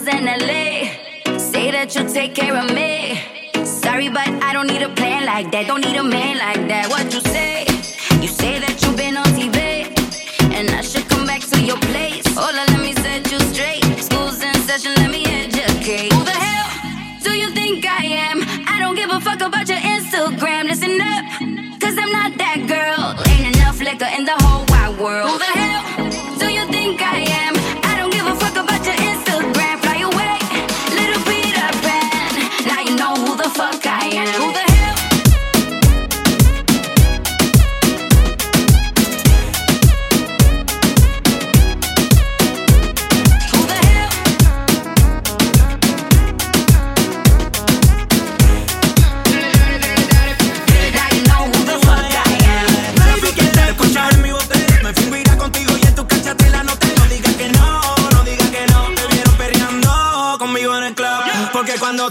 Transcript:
bills in LA. Say that you'll take care of me. Sorry, but I don't need a plan like that. Don't need a man like that. What you say? You say that you've been on TV, and I should come back to your place. Hola, let me set you straight. School's in session, let me educate. Who the hell do you think I am? I don't give a fuck about your Instagram. Listen up, cause I'm not that girl. Ain't enough liquor in the whole wide world. Who the hell do you think I am? I don't give a fuck about your Instagram. Fly away, little Peter Pan. Now you know who the fuck I am. Who the hell? Cuando